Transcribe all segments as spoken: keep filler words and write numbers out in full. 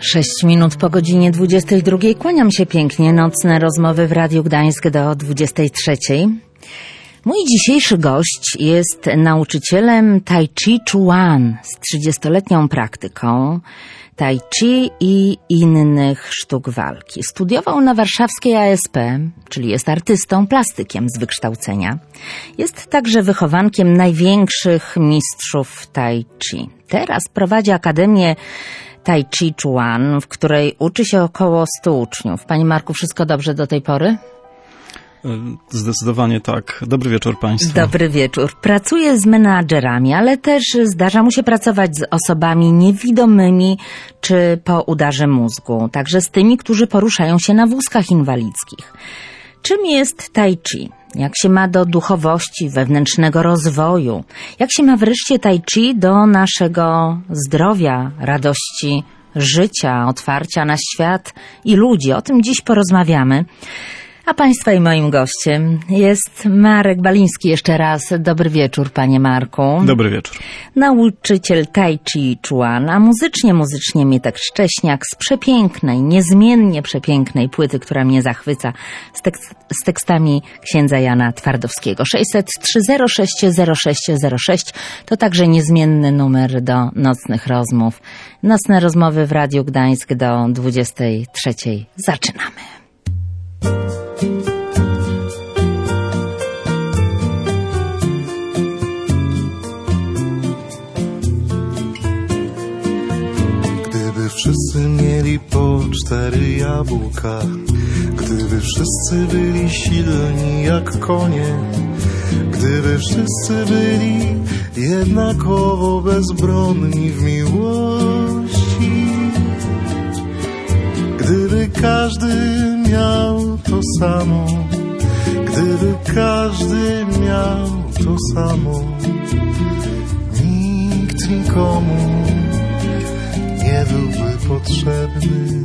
Sześć minut po godzinie dwudziestej drugiej. Kłaniam się pięknie. Nocne rozmowy w Radiu Gdańsk do dwudziestej trzeciej. Mój dzisiejszy gość jest nauczycielem Tai Chi Chuan z trzydziestoletnią praktyką Tai Chi i innych sztuk walki. Studiował na warszawskiej A S P, czyli jest artystą, plastykiem z wykształcenia. Jest także wychowankiem największych mistrzów Tai Chi. Teraz prowadzi Akademię Tai Chi Chuan, w której uczy się około stu uczniów. Panie Marku, wszystko dobrze do tej pory? Zdecydowanie tak. Dobry wieczór Państwu. Dobry wieczór. Pracuje z menadżerami, ale też zdarza mu się pracować z osobami niewidomymi czy po udarze mózgu, także z tymi, którzy poruszają się na wózkach inwalidzkich. Czym jest Tai Chi? Jak się ma do duchowości, wewnętrznego rozwoju? Jak się ma wreszcie Tai Chi do naszego zdrowia, radości życia, otwarcia na świat i ludzi? O tym dziś porozmawiamy. A Państwa i moim gościem jest Marek Baliński. Jeszcze raz dobry wieczór, Panie Marku. Dobry wieczór. Nauczyciel Tai Chi Chuan, a muzycznie, muzycznie Mietek Szcześniak z przepięknej, niezmiennie przepięknej płyty, która mnie zachwyca, z, tekst, z tekstami księdza Jana Twardowskiego. sześćset trzy zero sześć zero sześć zero sześć to także niezmienny numer do nocnych rozmów. Nocne rozmowy w Radiu Gdańsk do dwudziestej trzeciej. Zaczynamy. Gdyby wszyscy mieli po cztery jabłka, gdyby wszyscy byli silni jak konie, gdyby wszyscy byli jednakowo bezbronni w miłości, gdyby każdy miał to samo, gdyby każdy miał to samo, nikt nikomu nie byłby potrzebny.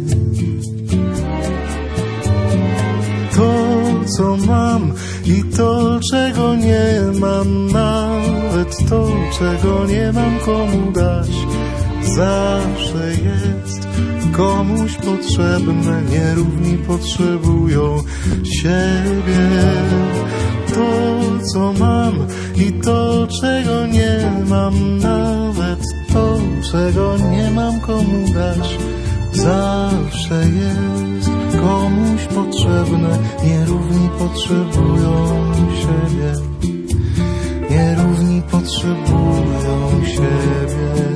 To, co mam i to, czego nie mam, nawet to, czego nie mam komu dać, zawsze jest komuś potrzebne. Nierówni potrzebują siebie. To, co mam i to, czego nie mam, nawet to, czego nie mam komu dać, zawsze jest komuś potrzebne. Nierówni potrzebują siebie. Nierówni potrzebują siebie.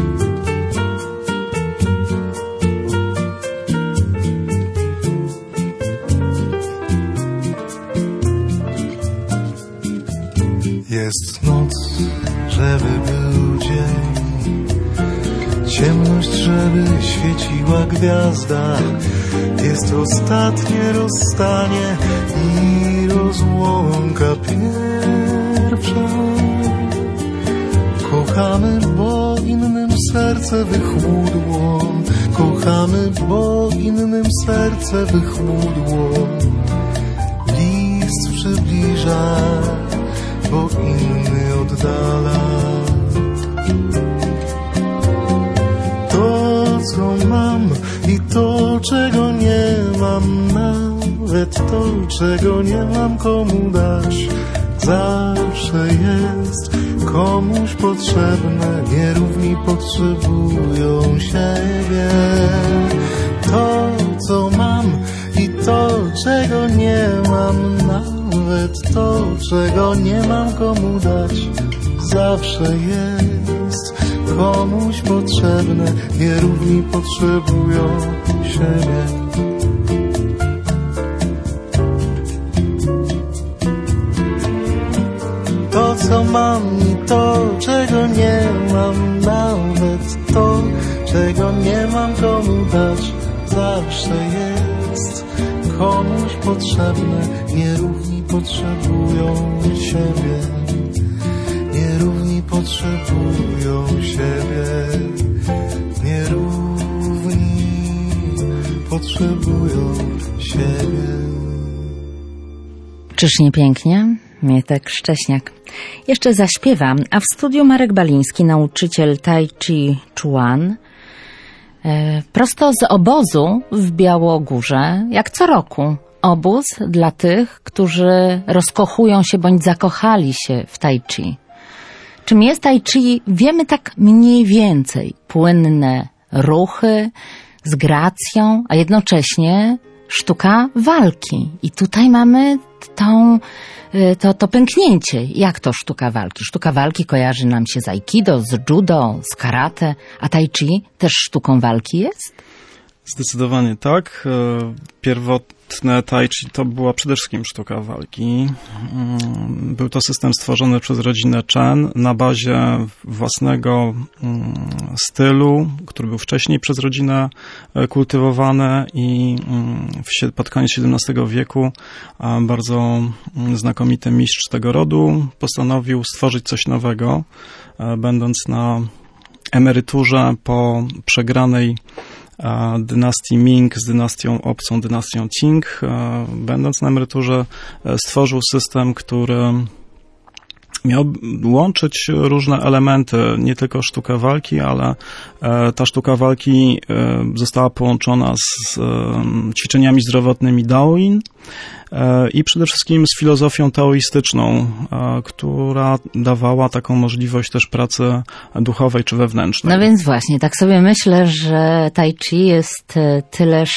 Jest noc, żeby był dzień, ciemność, żeby świeciła gwiazda. Jest ostatnie rozstanie i rozłąka pierwsza. Kochamy, bo innym serce wychłudło. Kochamy, bo innym serce wychłudło. List przybliża, bo inny oddala. To, co mam i to, czego nie mam, nawet to, czego nie mam komu dać, zawsze jest komuś potrzebne. Nierówni potrzebują siebie. To, co mam i to, czego nie mam, nawet to, czego nie mam komu dać, zawsze jest komuś potrzebne. Nierówni potrzebują siebie. To, co mam i to, czego nie mam, nawet to, czego nie mam komu dać, zawsze jest komuś potrzebne. Nierówni potrzebują siebie. Nierówni potrzebują siebie. Nierówni potrzebują siebie. Czyż nie pięknie? Mietek Szcześniak. Jeszcze zaśpiewam, a w studiu Marek Baliński, nauczyciel Tai Chi Chuan. Prosto z obozu w Białogórze, jak co roku, obóz dla tych, którzy rozkochują się bądź zakochali się w tai chi. Czym jest tai chi, wiemy tak mniej więcej. Płynne ruchy z gracją, a jednocześnie sztuka walki. I tutaj mamy tą, to, to pęknięcie. Jak to sztuka walki? Sztuka walki kojarzy nam się z aikido, z judo, z karate, a tai chi też sztuką walki jest? Zdecydowanie tak. Pierwotne tai chi to była przede wszystkim sztuka walki. Był to system stworzony przez rodzinę Chen na bazie własnego stylu, który był wcześniej przez rodzinę kultywowany i pod koniec siedemnastego wieku bardzo znakomity mistrz tego rodu postanowił stworzyć coś nowego, będąc na emeryturze po przegranej dynastii Ming z dynastią obcą, dynastią Qing. Będąc na emeryturze, stworzył system, który miał łączyć różne elementy, nie tylko sztukę walki, ale ta sztuka walki została połączona z ćwiczeniami zdrowotnymi Daoin i przede wszystkim z filozofią taoistyczną, która dawała taką możliwość też pracy duchowej czy wewnętrznej. No więc właśnie, tak sobie myślę, że tai chi jest tyleż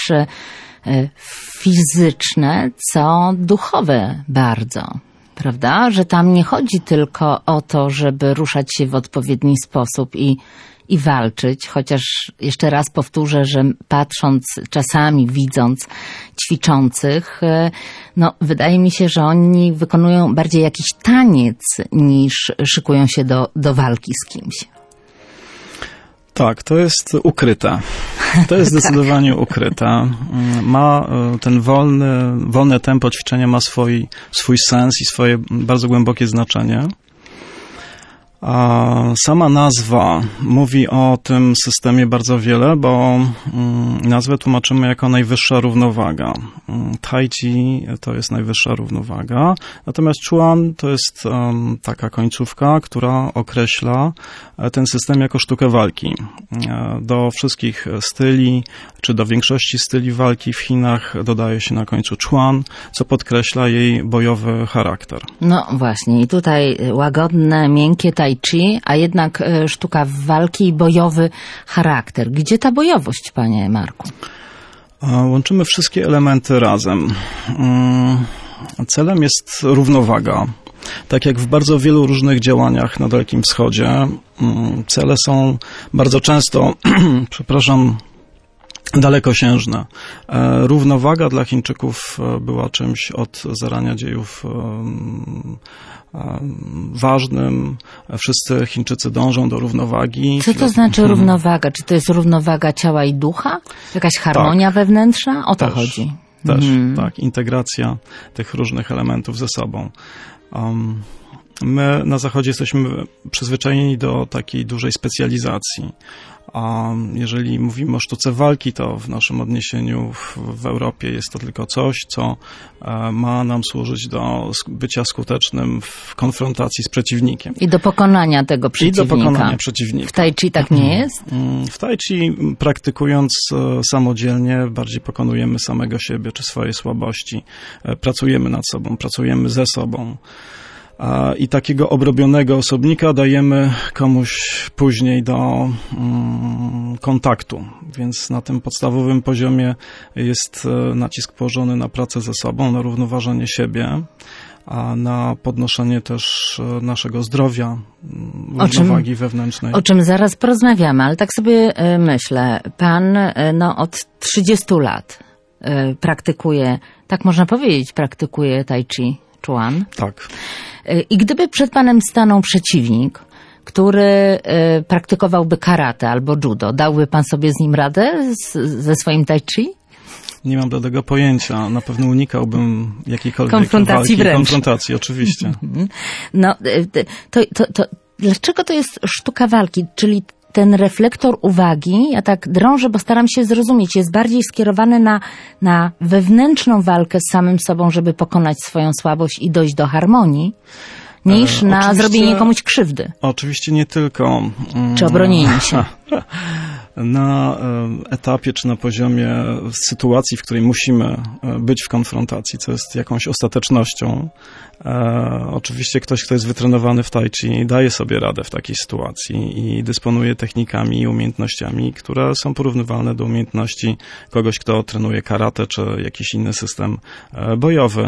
fizyczne, co duchowe bardzo. Prawda? Że tam nie chodzi tylko o to, żeby ruszać się w odpowiedni sposób i, i walczyć, chociaż jeszcze raz powtórzę, że patrząc, czasami widząc ćwiczących, no wydaje mi się, że oni wykonują bardziej jakiś taniec niż szykują się do, do walki z kimś. Tak, to jest ukryte. To jest zdecydowanie ukryte. Ma ten wolny, wolne tempo ćwiczenia ma swój, swój sens i swoje bardzo głębokie znaczenie. A sama nazwa mówi o tym systemie bardzo wiele, bo nazwę tłumaczymy jako najwyższa równowaga. Tai chi to jest najwyższa równowaga, natomiast Chuan to jest um, taka końcówka, która określa ten system jako sztukę walki. Do wszystkich styli, czy do większości styli walki w Chinach dodaje się na końcu Chuan, co podkreśla jej bojowy charakter. No właśnie, i tutaj łagodne, miękkie tai chi, a jednak sztuka walki i bojowy charakter. Gdzie ta bojowość, panie Marku? Łączymy wszystkie elementy razem. Celem jest równowaga. Tak jak w bardzo wielu różnych działaniach na Dalekim Wschodzie, cele są bardzo często, przepraszam, dalekosiężne. Równowaga dla Chińczyków była czymś od zarania dziejów ważnym. Wszyscy Chińczycy dążą do równowagi. Co to znaczy równowaga? Czy to jest równowaga ciała i ducha? Jakaś harmonia tak. wewnętrzna? O to też, chodzi. Też, mhm. tak. Integracja tych różnych elementów ze sobą. Um, my na Zachodzie jesteśmy przyzwyczajeni do takiej dużej specjalizacji. A jeżeli mówimy o sztuce walki, to w naszym odniesieniu w, w Europie jest to tylko coś, co ma nam służyć do bycia skutecznym w konfrontacji z przeciwnikiem. I do pokonania tego przeciwnika. I do pokonania przeciwnika. W tai chi tak nie jest? W tai chi praktykując samodzielnie bardziej pokonujemy samego siebie czy swoje słabości. Pracujemy nad sobą, pracujemy ze sobą. I takiego obrobionego osobnika dajemy komuś później do mm, kontaktu. Więc na tym podstawowym poziomie jest nacisk położony na pracę ze sobą, na równoważenie siebie, a na podnoszenie też naszego zdrowia, równowagi wewnętrznej. O czym zaraz porozmawiamy, ale tak sobie myślę, pan no, od trzydziestu lat praktykuje, tak można powiedzieć, praktykuje tai chi, Chuan. Tak. I gdyby przed panem stanął przeciwnik, który y, praktykowałby karate albo judo, dałby pan sobie z nim radę z, ze swoim tai chi? Nie mam do tego pojęcia. Na pewno unikałbym jakiejkolwiek konfrontacji walki. wręcz. Konfrontacji, oczywiście. No, to, to, to dlaczego to jest sztuka walki? Czyli ten reflektor uwagi, ja tak drążę, bo staram się zrozumieć, jest bardziej skierowany na, na wewnętrzną walkę z samym sobą, żeby pokonać swoją słabość i dojść do harmonii, niż e, na zrobienie komuś krzywdy. Oczywiście nie tylko. Czy obronienie się. na etapie czy na poziomie sytuacji, w której musimy być w konfrontacji, co jest jakąś ostatecznością. E, oczywiście ktoś, kto jest wytrenowany w tai chi, daje sobie radę w takiej sytuacji i dysponuje technikami i umiejętnościami, które są porównywalne do umiejętności kogoś, kto trenuje karate czy jakiś inny system bojowy.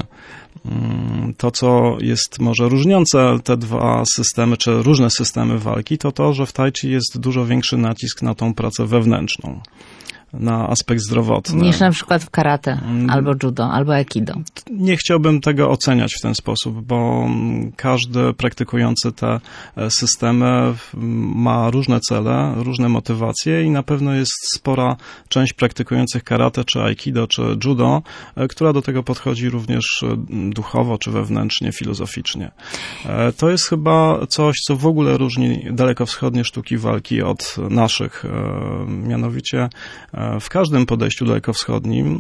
To, co jest może różniące te dwa systemy, czy różne systemy walki, to to, że w tai chi jest dużo większy nacisk na tą pracę wewnętrzną, na aspekt zdrowotny. Niż na przykład w karate, albo judo, albo aikido. Nie chciałbym tego oceniać w ten sposób, bo każdy praktykujący te systemy ma różne cele, różne motywacje i na pewno jest spora część praktykujących karate, czy aikido, czy judo, która do tego podchodzi również duchowo, czy wewnętrznie, filozoficznie. To jest chyba coś, co w ogóle różni dalekowschodnie sztuki walki od naszych. Mianowicie w każdym podejściu dalekowschodnim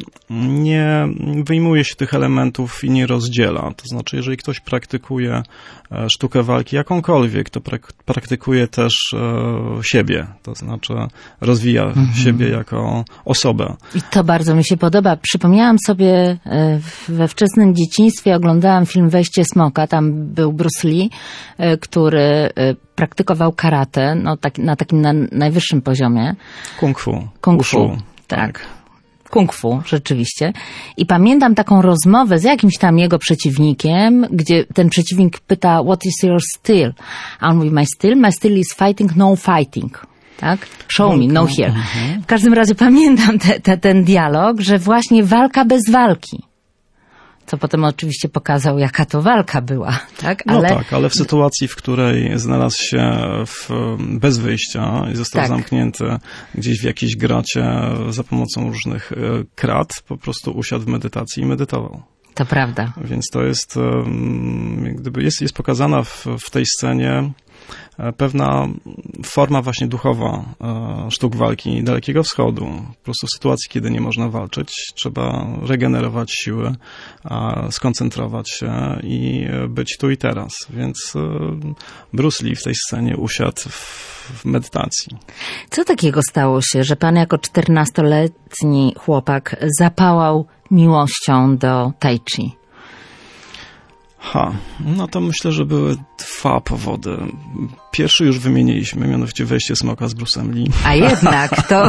nie wyjmuje się tych elementów i nie rozdziela. To znaczy, jeżeli ktoś praktykuje sztukę walki jakąkolwiek, to prak- praktykuje też siebie. To znaczy rozwija mhm. siebie jako osobę. I to bardzo mi się podoba. Przypomniałam sobie we wczesnym dzieciństwie, oglądałam film Wejście smoka. Tam był Bruce Lee, który praktykował karate, no, tak, na takim na najwyższym poziomie. Kung fu. Kung fu, tak. Kung fu, rzeczywiście. I pamiętam taką rozmowę z jakimś tam jego przeciwnikiem, gdzie ten przeciwnik pyta, what is your skill? A on mówi, my skill? My skill is fighting, no fighting. Tak? Show me, no here. W każdym razie pamiętam te, te, ten dialog, że właśnie walka bez walki. Co potem oczywiście pokazał, jaka to walka była, tak? Ale... Ale... No tak, ale w sytuacji, w której znalazł się w, bez wyjścia i został tak. zamknięty gdzieś w jakiejś gracie za pomocą różnych krat, po prostu usiadł w medytacji i medytował. To prawda. Więc to jest, jak gdyby jest, jest pokazana w, w tej scenie pewna forma właśnie duchowa sztuk walki Dalekiego Wschodu. Po prostu w sytuacji, kiedy nie można walczyć, trzeba regenerować siły, skoncentrować się i być tu i teraz. Więc Bruce Lee w tej scenie usiadł w medytacji. Co takiego stało się, że pan jako czternastoletni chłopak zapałał miłością do tai chi? Ha, no to myślę, że były dwa powody. Pierwszy już wymieniliśmy, mianowicie Wejście smoka z Bruce'em Lee. A jednak to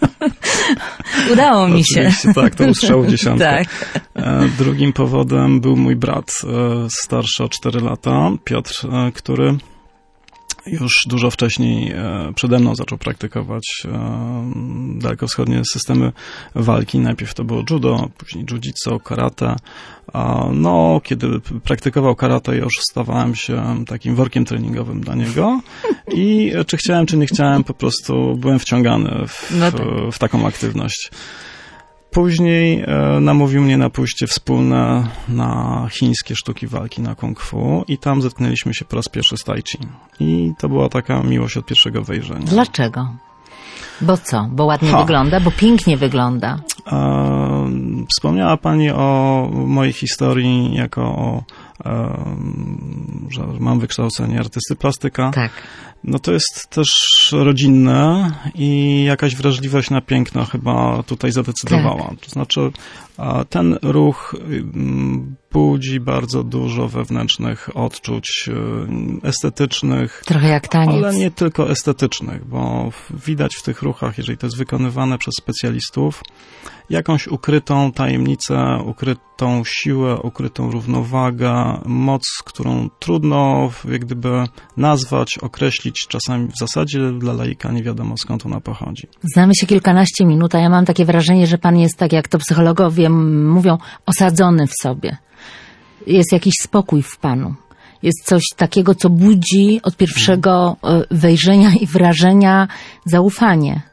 udało mi się. Oczywiście, tak, to był strzał w dziesiątkę. Tak. Drugim powodem był mój brat, starszy o cztery lata, Piotr, który już dużo wcześniej przede mną zaczął praktykować dalekowschodnie systemy walki. Najpierw to było judo, później jiu-jitsu, karate. No, kiedy praktykował karate, już stawałem się takim workiem treningowym dla niego i czy chciałem, czy nie chciałem, po prostu byłem wciągany w, no tak. w taką aktywność. Później e, namówił mnie na pójście wspólne na chińskie sztuki walki, na kung fu i tam zetknęliśmy się po raz pierwszy z tai chi. I to była taka miłość od pierwszego wejrzenia. Dlaczego? Bo co? Bo ładnie ha. wygląda? Bo pięknie wygląda? E, wspomniała pani o mojej historii jako o, e, że mam wykształcenie artysty plastyka. Tak. No to jest też rodzinne i jakaś wrażliwość na piękno chyba tutaj zadecydowała. Tak. To znaczy ten ruch budzi bardzo dużo wewnętrznych odczuć estetycznych. Trochę jak taniec. Ale nie tylko estetycznych, bo widać w tych ruchach, jeżeli to jest wykonywane przez specjalistów, jakąś ukrytą tajemnicę, ukrytą siłę, ukrytą równowagę, moc, którą trudno jak gdyby nazwać, określić, czasami w zasadzie dla laika nie wiadomo skąd ona pochodzi. Znamy się kilkanaście minut, a ja mam takie wrażenie, że pan jest tak, jak to psychologowie mówią, osadzony w sobie. Jest jakiś spokój w panu. Jest coś takiego, co budzi od pierwszego wejrzenia i wrażenia zaufanie.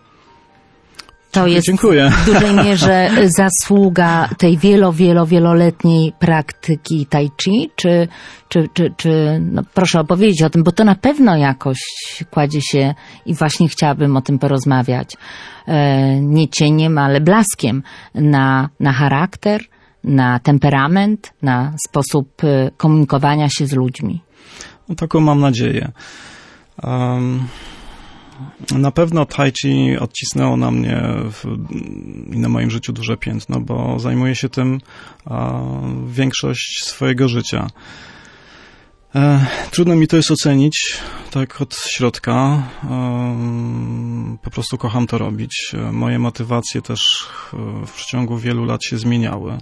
To jest Dziękuję. w dużej mierze zasługa tej wielo, wielo, wieloletniej praktyki tai chi, czy, czy, czy, czy no proszę opowiedzieć o tym, bo to na pewno jakoś kładzie się i właśnie chciałabym o tym porozmawiać, e, nie cieniem, ale blaskiem na, na charakter, na temperament, na sposób komunikowania się z ludźmi. No, taką mam nadzieję. Um... Na pewno tai chi odcisnęło na mnie w, i na moim życiu duże piętno, bo zajmuję się tym a, większość swojego życia. E, trudno mi to jest ocenić tak od środka. E, po prostu kocham to robić. E, moje motywacje też w przeciągu wielu lat się zmieniały.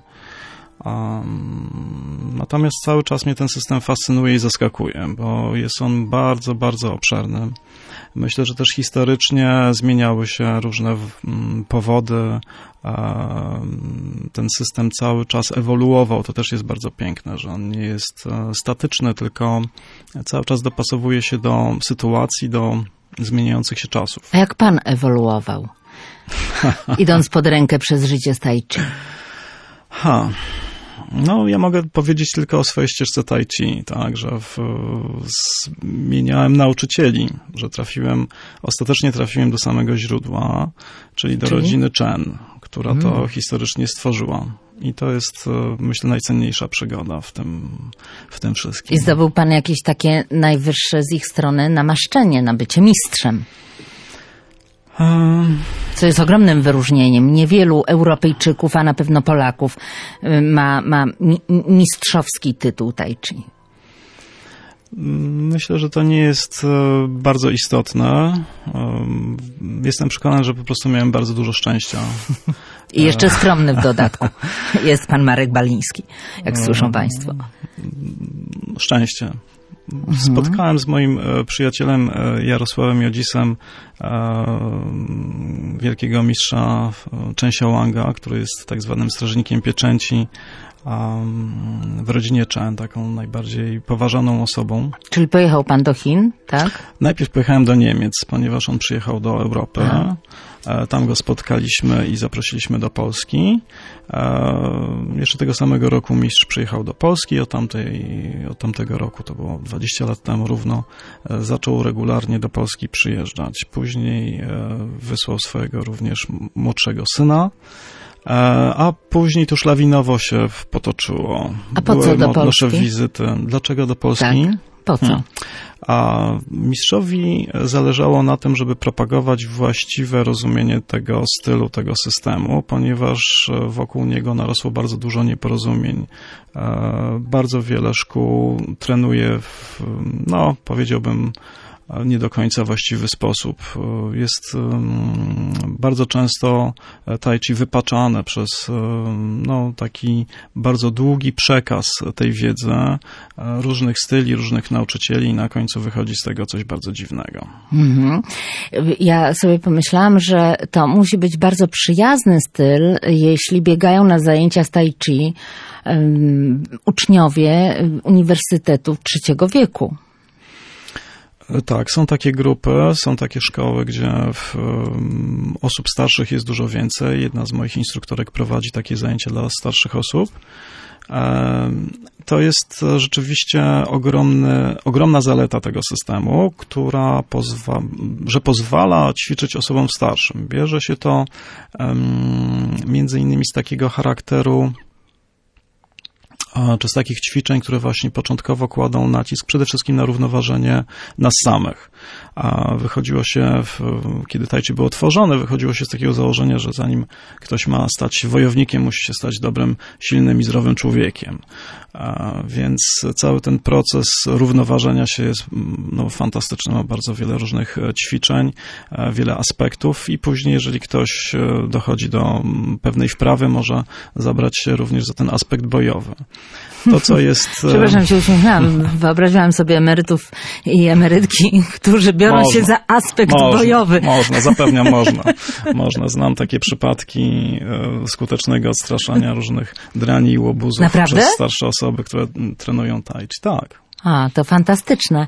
Um, natomiast cały czas mnie ten system fascynuje i zaskakuje, bo jest on bardzo, bardzo obszerny. Myślę, że też historycznie zmieniały się różne um, powody. Um, ten system cały czas ewoluował. To też jest bardzo piękne, że on nie jest uh, statyczny, tylko cały czas dopasowuje się do sytuacji, do zmieniających się czasów. A jak pan ewoluował, idąc pod rękę przez życie z tai chi? Ha... No, ja mogę powiedzieć tylko o swojej ścieżce tai chi, tak, że w, zmieniałem nauczycieli, że trafiłem, ostatecznie trafiłem do samego źródła, czyli do czyli? rodziny Chen, która hmm. to historycznie stworzyła. I to jest, myślę, najcenniejsza przygoda w tym, w tym wszystkim. I zdobył pan jakieś takie najwyższe z ich strony namaszczenie na bycie mistrzem? Co jest ogromnym wyróżnieniem. Niewielu Europejczyków, a na pewno Polaków ma, ma mi, mistrzowski tytuł tai chi. Myślę, że to nie jest bardzo istotne. Jestem przekonany, że po prostu miałem bardzo dużo szczęścia. I jeszcze skromny w dodatku. Jest pan Marek Baliński, jak słyszą państwo. Szczęście. Spotkałem z moim przyjacielem Jarosławem Jodzisem wielkiego mistrza Chen Xiaowanga, który jest tak zwanym strażnikiem pieczęci w rodzinie Chen, taką najbardziej poważaną osobą. Czyli pojechał pan do Chin, tak? Najpierw pojechałem do Niemiec, ponieważ on przyjechał do Europy. Aha. Tam go spotkaliśmy i zaprosiliśmy do Polski. Jeszcze tego samego roku mistrz przyjechał do Polski. Od, tamtej, od tamtego roku, to było dwadzieścia lat temu równo, zaczął regularnie do Polski przyjeżdżać. Później wysłał swojego również młodszego syna. A później to już lawinowo się potoczyło. A po co do Polski? Nasze wizyty. Dlaczego do Polski? Tak. Po co? Hmm. A mistrzowi zależało na tym, żeby propagować właściwe rozumienie tego stylu, tego systemu, ponieważ wokół niego narosło bardzo dużo nieporozumień. Bardzo wiele szkół trenuje w, no, powiedziałbym, nie do końca właściwy sposób. Jest bardzo często tai chi wypaczane przez no, taki bardzo długi przekaz tej wiedzy, różnych styli, różnych nauczycieli i na końcu wychodzi z tego coś bardzo dziwnego. Mm-hmm. Ja sobie pomyślałam, że to musi być bardzo przyjazny styl, jeśli biegają na zajęcia z tai chi um, uczniowie uniwersytetów trzeciego wieku. Tak, są takie grupy, są takie szkoły, gdzie w, um, osób starszych jest dużo więcej. Jedna z moich instruktorek prowadzi takie zajęcia dla starszych osób. Um, to jest rzeczywiście ogromny, ogromna zaleta tego systemu, która pozwa, że pozwala ćwiczyć osobom starszym. Bierze się to um, między innymi z takiego charakteru, czy z takich ćwiczeń, które właśnie początkowo kładą nacisk przede wszystkim na równoważenie nas samych. A wychodziło się, w, kiedy tai chi było tworzone, wychodziło się z takiego założenia, że zanim ktoś ma stać się wojownikiem, musi się stać dobrym, silnym i zdrowym człowiekiem. A więc cały ten proces równoważenia się jest no, fantastyczny, ma bardzo wiele różnych ćwiczeń, wiele aspektów i później, jeżeli ktoś dochodzi do pewnej wprawy, może zabrać się również za ten aspekt bojowy. To, co jest... Przepraszam, się uśmiechnęłam. Wyobraziłam sobie emerytów i emerytki, którzy biorą można, się za aspekt można, bojowy. Można, zapewniam, można. Można. Znam takie przypadki skutecznego odstraszania różnych drani i łobuzów Naprawdę? Przez starsze osoby, które trenują tai chi. Tak. A, to fantastyczne.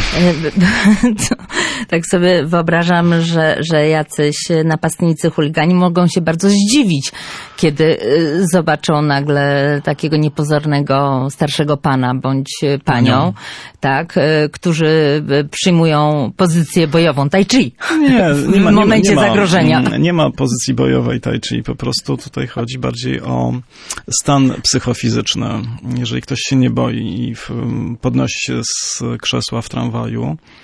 Tak sobie wyobrażam, że, że jacyś napastnicy, chuligani mogą się bardzo zdziwić, kiedy zobaczą nagle takiego niepozornego starszego pana bądź panią, tak, którzy przyjmują pozycję bojową tai chi nie, nie ma, w momencie nie ma, zagrożenia. Nie ma, nie ma pozycji bojowej tai chi, po prostu tutaj chodzi bardziej o stan psychofizyczny. Jeżeli ktoś się nie boi i podnosi się z krzesła w tramwaju,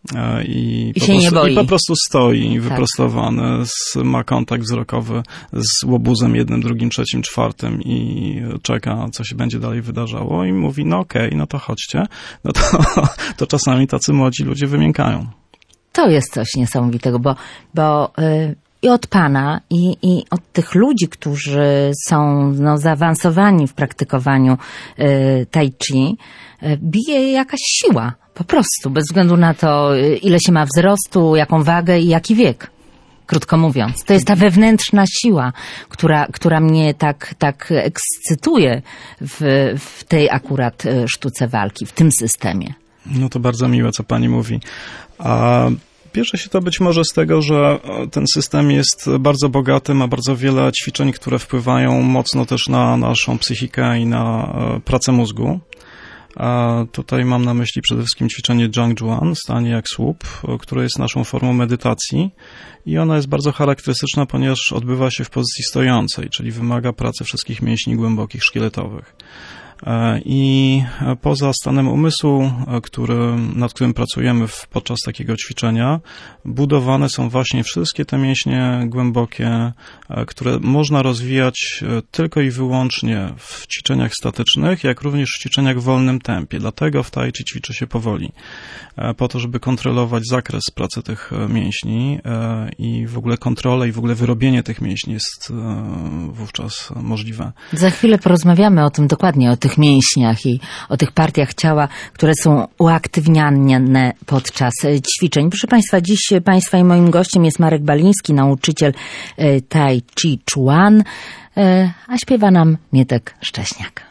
I, I po się prostu, nie boi. I po prostu stoi wyprostowany, z, ma kontakt wzrokowy z łobuzem jednym, drugim, trzecim, czwartym i czeka, co się będzie dalej wydarzało i mówi, no okej, okay, no to chodźcie. No to, to czasami tacy młodzi ludzie wymiękają. To jest coś niesamowitego, bo, bo yy, i od pana, i, i od tych ludzi, którzy są no, zaawansowani w praktykowaniu yy, tai chi, yy, bije jakaś siła. Po prostu, bez względu na to, yy, ile się ma wzrostu, jaką wagę i jaki wiek. Krótko mówiąc. To jest ta wewnętrzna siła, która, która mnie tak, tak ekscytuje w, w tej akurat sztuce walki, w tym systemie. No to bardzo miłe, co pani mówi. A bierze się to być może z tego, że ten system jest bardzo bogaty, ma bardzo wiele ćwiczeń, które wpływają mocno też na naszą psychikę i na pracę mózgu. A tutaj mam na myśli przede wszystkim ćwiczenie Zhang Zhuan, stanie jak słup, które jest naszą formą medytacji i ona jest bardzo charakterystyczna, ponieważ odbywa się w pozycji stojącej, czyli wymaga pracy wszystkich mięśni głębokich, szkieletowych. I poza stanem umysłu, który, nad którym pracujemy w, podczas takiego ćwiczenia, budowane są właśnie wszystkie te mięśnie głębokie, które można rozwijać tylko i wyłącznie w ćwiczeniach statycznych, jak również w ćwiczeniach w wolnym tempie. Dlatego w tai chi ćwiczy się powoli, po to, żeby kontrolować zakres pracy tych mięśni i w ogóle kontrolę i w ogóle wyrobienie tych mięśni jest wówczas możliwe. Za chwilę porozmawiamy o tym dokładnie, o tych mięśniach i o tych partiach ciała, które są uaktywniane podczas ćwiczeń. Proszę Państwa, dziś Państwa i moim gościem jest Marek Baliński, nauczyciel Tai Chi Chuan, a śpiewa nam Mietek Szcześniak.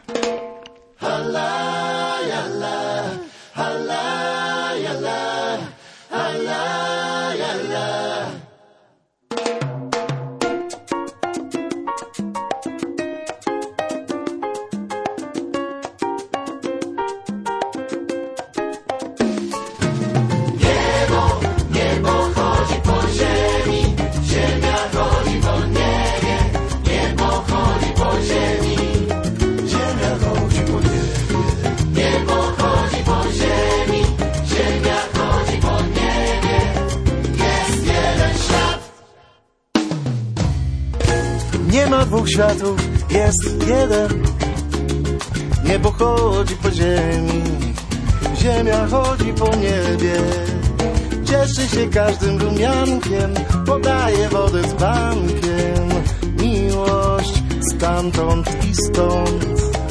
Nie ma dwóch światów, jest jeden. Niebo chodzi po ziemi, ziemia chodzi po niebie. Cieszy się każdym rumiankiem, podaje wodę z bankiem. Miłość stamtąd i stąd.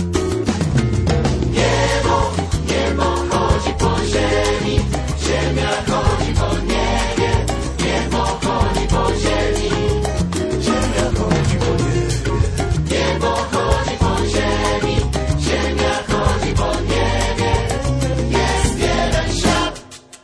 Niebo, niebo chodzi po ziemi, ziemia chodzi po niebie. Niebo chodzi po ziemi, ziemia chodzi po niebie. Niebo chodzi po ziemi, ziemia chodzi po niebie. Jest jeden świat.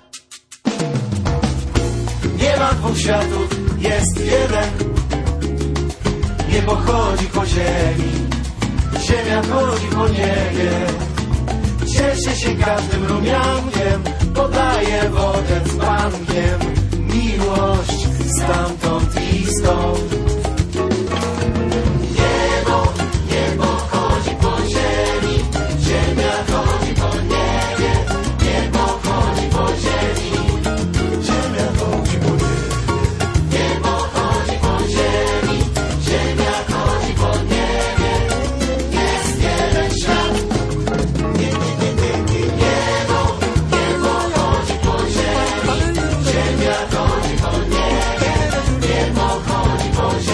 Nie ma dwóch światów, jest jeden. Niebo chodzi po ziemi, ziemia chodzi po niebie. Cieszy się każdym rumiankiem, podaje wodę z bankiem. Miłość stamtąd i stąd. Niebo, niebo chodzi po ziemi, ziemia chodzi po niebie. Niebo chodzi po ziemi, ziemia chodzi po niebie. Niebo chodzi po ziemi, ziemia chodzi po niebie. Jest jeden świat. Nie, nie, nie, nie, nie. Niebo, niebo chodzi po ziemi, ziemia chodzi po niebie. Niebo chodzi po ziemi.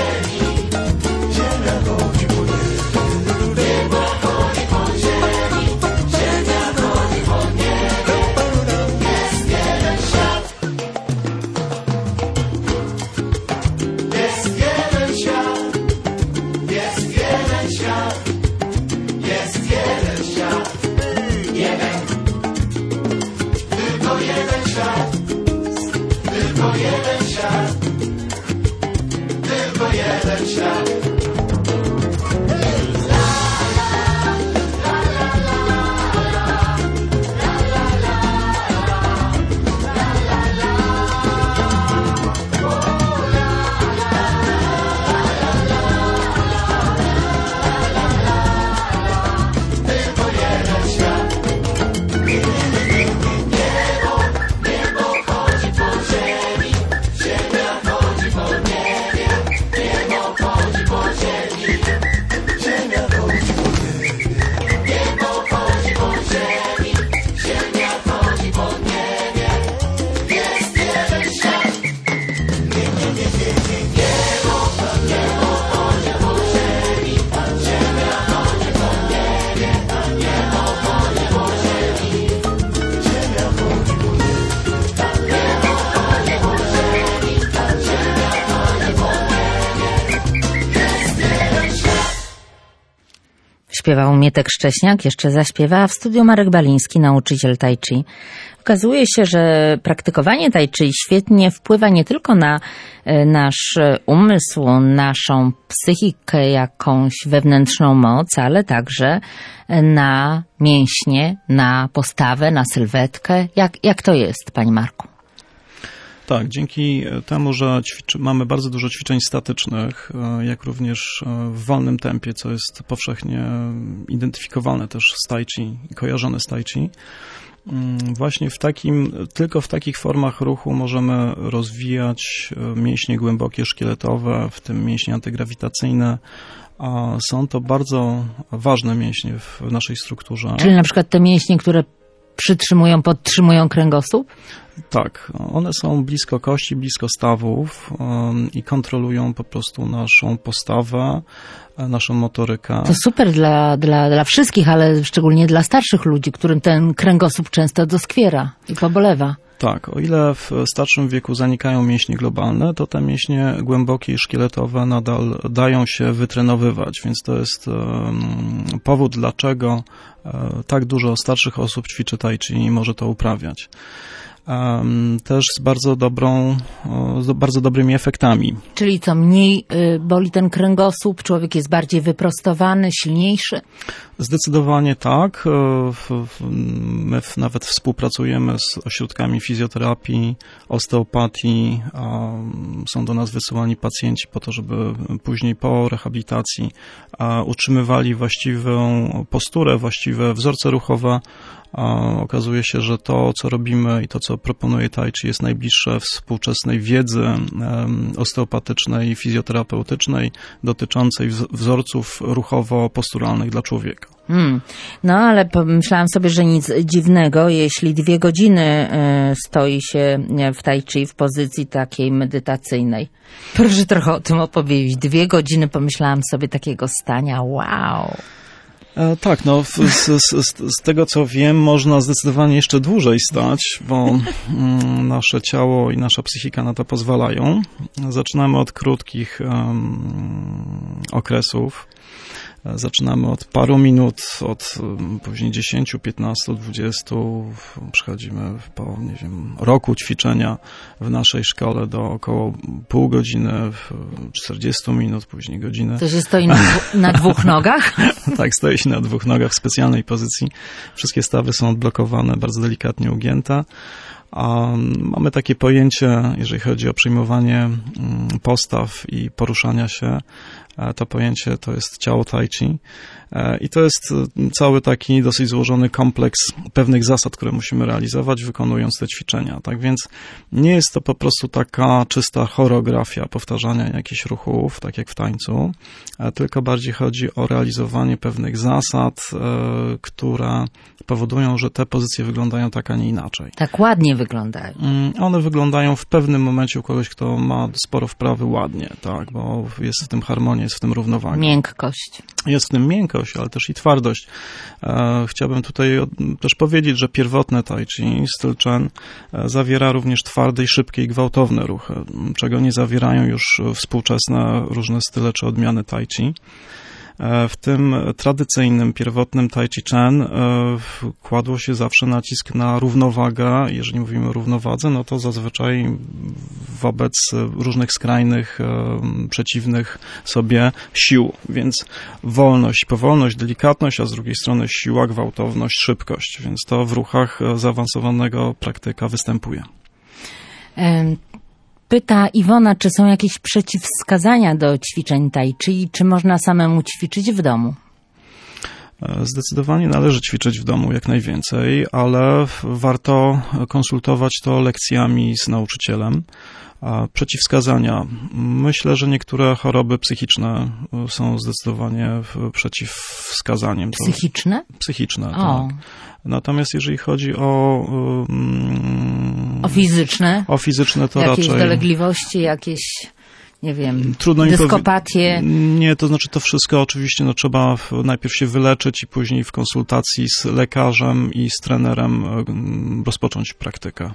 zaśpiewał Mietek Szcześniak, jeszcze zaśpiewa, a w studiu Marek Baliński, nauczyciel tai chi. Okazuje się, że praktykowanie tai chi świetnie wpływa nie tylko na nasz umysł, naszą psychikę, jakąś wewnętrzną moc, ale także na mięśnie, na postawę, na sylwetkę. Jak, jak to jest, Panie Marku? Tak, dzięki temu, że ćwiczy, mamy bardzo dużo ćwiczeń statycznych, jak również w wolnym tempie, co jest powszechnie identyfikowane też z tai chi i kojarzone z tai chi, właśnie w takim, tylko w takich formach ruchu możemy rozwijać mięśnie głębokie, szkieletowe, w tym mięśnie antygrawitacyjne, a są to bardzo ważne mięśnie w naszej strukturze. Czyli na przykład te mięśnie, które przytrzymują, podtrzymują kręgosłup? Tak, one są blisko kości, blisko stawów um, i kontrolują po prostu naszą postawę, naszą motorykę. To super dla, dla, dla wszystkich, ale szczególnie dla starszych ludzi, którym ten kręgosłup często doskwiera i pobolewa. Tak, o ile w starszym wieku zanikają mięśnie globalne, to te mięśnie głębokie i szkieletowe nadal dają się wytrenowywać, więc to jest um, powód, dlaczego um, tak dużo starszych osób ćwiczy tai chi i może to uprawiać. Um, też z bardzo dobrą, z bardzo dobrymi efektami. Czyli co, mniej y, boli ten kręgosłup, człowiek jest bardziej wyprostowany, silniejszy? Zdecydowanie tak. My nawet współpracujemy z ośrodkami fizjoterapii, osteopatii. Są do nas wysyłani pacjenci po to, żeby później po rehabilitacji utrzymywali właściwą posturę, właściwe wzorce ruchowe. Okazuje się, że to, co robimy i to, co proponuje tai chi, jest najbliższe współczesnej wiedzy osteopatycznej, fizjoterapeutycznej dotyczącej wzorców ruchowo-posturalnych dla człowieka. Hmm. No, ale pomyślałam sobie, że nic dziwnego, jeśli dwie godziny stoi się w tai chi w pozycji takiej medytacyjnej. Proszę trochę o tym opowiedzieć. Dwie godziny, pomyślałam sobie, takiego stania. Wow! E, tak, no z, z, z, z tego co wiem, można zdecydowanie jeszcze dłużej stać, bo mm, nasze ciało i nasza psychika na to pozwalają. Zaczynamy od krótkich um, okresów. Zaczynamy od paru minut, od później dziesięciu, piętnastu, dwudziestu, przechodzimy po, nie wiem, roku ćwiczenia w naszej szkole do około pół godziny, czterdziestu minut, później godziny. To się stoi na, dwu, na dwóch nogach? Tak, stoi się na dwóch nogach w specjalnej pozycji. Wszystkie stawy są odblokowane, bardzo delikatnie ugięte. A mamy takie pojęcie, jeżeli chodzi o przyjmowanie postaw i poruszania się, to pojęcie to jest ciało tai chi i to jest cały taki dosyć złożony kompleks pewnych zasad, które musimy realizować, wykonując te ćwiczenia. Tak więc nie jest to po prostu taka czysta choreografia powtarzania jakichś ruchów, tak jak w tańcu, tylko bardziej chodzi o realizowanie pewnych zasad, które powodują, że te pozycje wyglądają tak, a nie inaczej. Tak ładnie wyglądają. One wyglądają w pewnym momencie u kogoś, kto ma sporo wprawy, ładnie, tak, bo jest w tym harmonia, jest w tym równowaga. Miękkość. Jest w tym miękkość, ale też i twardość. Chciałbym tutaj też powiedzieć, że pierwotne tai chi, styl Chen, zawiera również twarde i szybkie i gwałtowne ruchy, czego nie zawierają już współczesne różne style czy odmiany tai chi. W tym tradycyjnym, pierwotnym tai chi Chen kładło się zawsze nacisk na równowagę. Jeżeli mówimy o równowadze, no to zazwyczaj wobec różnych skrajnych, przeciwnych sobie sił. Więc wolność, powolność, delikatność, a z drugiej strony siła, gwałtowność, szybkość. Więc to w ruchach zaawansowanego praktyka występuje. Um. Pyta Iwona, czy są jakieś przeciwwskazania do ćwiczeń tai chi, czy można samemu ćwiczyć w domu? Zdecydowanie należy ćwiczyć w domu jak najwięcej, ale warto konsultować to lekcjami z nauczycielem. Przeciwwskazania. Myślę, że niektóre choroby psychiczne są zdecydowanie przeciwwskazaniem. Psychiczne? Psychiczne, o. tak. Natomiast jeżeli chodzi o... Um, o fizyczne? O fizyczne to jakieś raczej... Jakieś dolegliwości, jakieś... nie wiem, trudno dyskopatię. Powie... Nie, to znaczy to wszystko oczywiście no, trzeba najpierw się wyleczyć i później w konsultacji z lekarzem i z trenerem rozpocząć praktykę.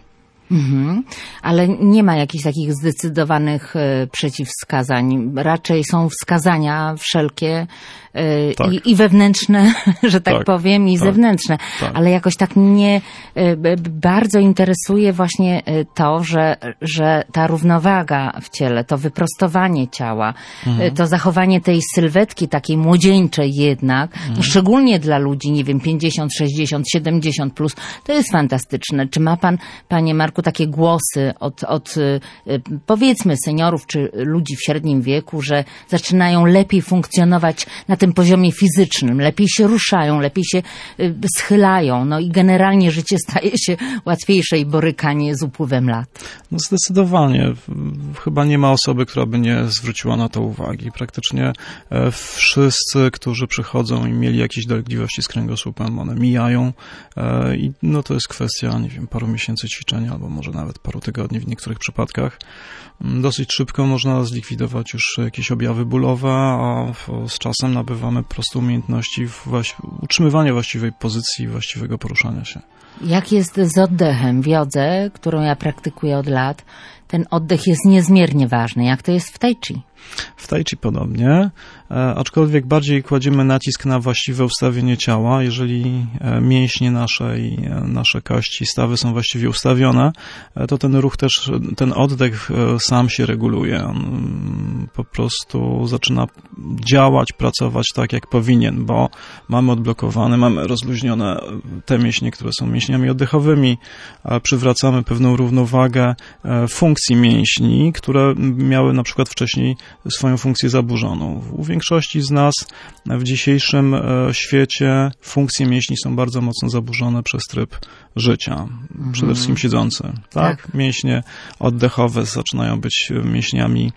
Mhm. Ale nie ma jakichś takich zdecydowanych e, przeciwwskazań. Raczej są wskazania wszelkie e, Tak. i, i wewnętrzne, że tak, Tak, powiem, i tak, zewnętrzne. tak. Ale jakoś tak mnie e, b- bardzo interesuje właśnie e, to, że, że ta równowaga w ciele, to wyprostowanie ciała, Mhm. e, to zachowanie tej sylwetki takiej młodzieńczej jednak, Mhm. no szczególnie dla ludzi, nie wiem, pięćdziesiąt, sześćdziesiąt, siedemdziesiąt plus, to jest fantastyczne. Czy ma pan, panie Marku, takie głosy od, od y, powiedzmy seniorów czy ludzi w średnim wieku, że zaczynają lepiej funkcjonować na tym poziomie fizycznym, lepiej się ruszają, lepiej się y, schylają, no i generalnie życie staje się łatwiejsze i borykanie z upływem lat. No zdecydowanie. W- Chyba nie ma osoby, która by nie zwróciła na to uwagi. Praktycznie e, wszyscy, którzy przychodzą i mieli jakieś dolegliwości z kręgosłupem, one mijają e, i no to jest kwestia, nie wiem, paru miesięcy ćwiczenia albo może nawet paru tygodni w niektórych przypadkach. Mm, Dosyć szybko można zlikwidować już jakieś objawy bólowe, a w- z czasem nabywamy po prostu umiejętności właś- utrzymywania właściwej pozycji, właściwego poruszania się. Jak jest z oddechem? W jodze, którą ja praktykuję od lat, ten oddech jest niezmiernie ważny. Jak to jest w tai chi? W tai chi podobnie, e, aczkolwiek bardziej kładziemy nacisk na właściwe ustawienie ciała. Jeżeli e, mięśnie nasze i e, nasze kości, stawy są właściwie ustawione, e, to ten ruch też, ten oddech e, sam się reguluje. On mm, po prostu zaczyna działać, pracować tak, jak powinien, bo mamy odblokowane, mamy rozluźnione te mięśnie, które są mięśniami oddechowymi, e, przywracamy pewną równowagę e, funkcji mięśni, które miały na przykład wcześniej swoją funkcję zaburzoną. U większości z nas w dzisiejszym e, świecie funkcje mięśni są bardzo mocno zaburzone przez tryb życia. Przede wszystkim siedzący. Tak? Tak. Mięśnie oddechowe zaczynają być mięśniami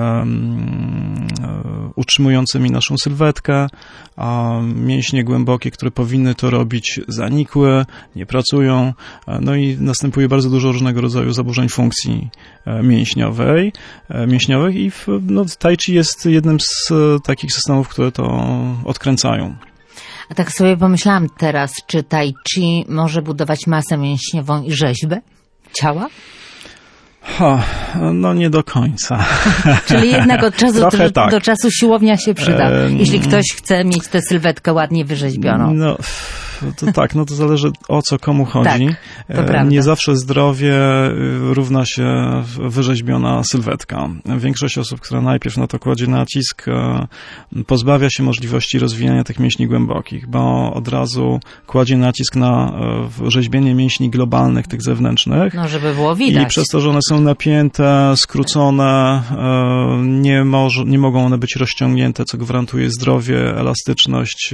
um, utrzymującymi naszą sylwetkę, a mięśnie głębokie, które powinny to robić, zanikły, nie pracują, no i następuje bardzo dużo różnego rodzaju zaburzeń funkcji e, mięśniowej, e, mięśniowych i w, no, tai chi jest jednym z e, takich systemów, które to odkręcają. A tak sobie pomyślałam teraz, czy tai chi może budować masę mięśniową i rzeźbę ciała? Ha, no nie do końca. Czyli jednak od czasu Trochę do, tak. do czasu siłownia się przyda, Em, jeśli ktoś chce mieć tę sylwetkę ładnie wyrzeźbioną. No, to tak, no to zależy o co komu chodzi. Tak, to E, prawda. Nie zawsze zdrowie y, równa się wyrzeźbiona sylwetka. Większość osób, która najpierw na to kładzie nacisk, e, pozbawia się możliwości rozwijania tych mięśni głębokich, bo od razu kładzie nacisk na e, rzeźbienie mięśni globalnych, tych zewnętrznych. No, żeby było I widać. przez to, że one są napięte, skrócone, e, nie, może, nie mogą one być rozciągnięte, co gwarantuje zdrowie, elastyczność,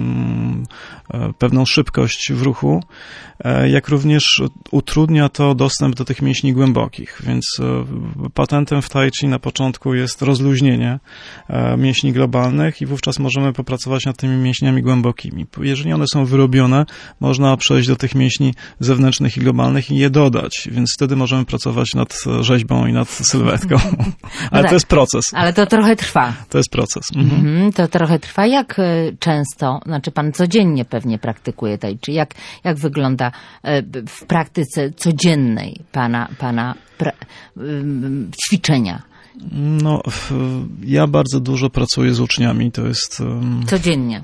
e, e, pewną szybkość w ruchu, e, jak również utrudnia to dostęp do tych mięśni głębokich, więc e, patentem w tai chi na początku jest rozluźnienie e, mięśni globalnych i wówczas możemy popracować nad tymi mięśniami głębokimi. Jeżeli one są wyrobione, można przejść do tych mięśni zewnętrznych i globalnych i je dodać, więc wtedy możemy pracować nad rzeźbą i nad sylwetką. Ale tak. to jest proces. Ale to trochę trwa. To jest proces. Mhm. Mhm, to trochę trwa. Jak y, często, znaczy pan codziennie pewnie praktykuje tai chi, jak, jak wygląda y, w praktyce codziennej pana, pana pra, y, ćwiczenia? No, w- ja bardzo dużo pracuję z uczniami, to jest... um, Codziennie.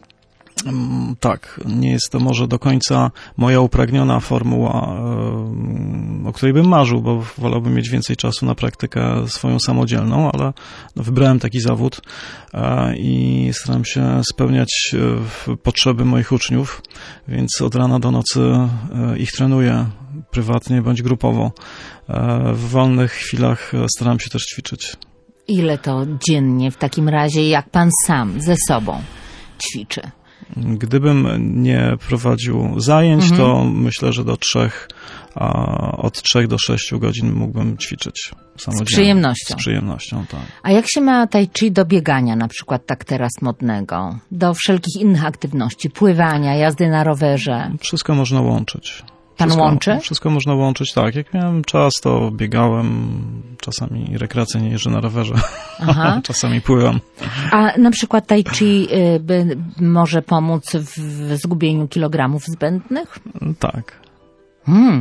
Mm, Tak, nie jest to może do końca moja upragniona formuła, em, o której bym marzył, bo wolałbym mieć więcej czasu na praktykę swoją samodzielną, ale no, wybrałem taki zawód e, i staram się spełniać e, w- potrzeby moich uczniów, więc od rana do nocy e, ich trenuję prywatnie bądź grupowo. E, W wolnych chwilach e, staram się też ćwiczyć. Ile to dziennie w takim razie, jak pan sam ze sobą ćwiczy? Gdybym nie prowadził zajęć, Mhm. to myślę, że do trzech, a od trzech do sześciu godzin mógłbym ćwiczyć samodzielnie. Z przyjemnością. Z przyjemnością, tak. A jak się ma tai chi do biegania, na przykład tak teraz modnego, do wszelkich innych aktywności, pływania, jazdy na rowerze? Wszystko można łączyć. Pan Wszystko, łączy? Wszystko można łączyć, tak. Jak miałem czas, to biegałem, czasami rekreacyjnie jeżdżę na rowerze, Aha. czasami pływam. A na przykład tai chi y, by, może pomóc w, w zgubieniu kilogramów zbędnych? Tak. Hmm.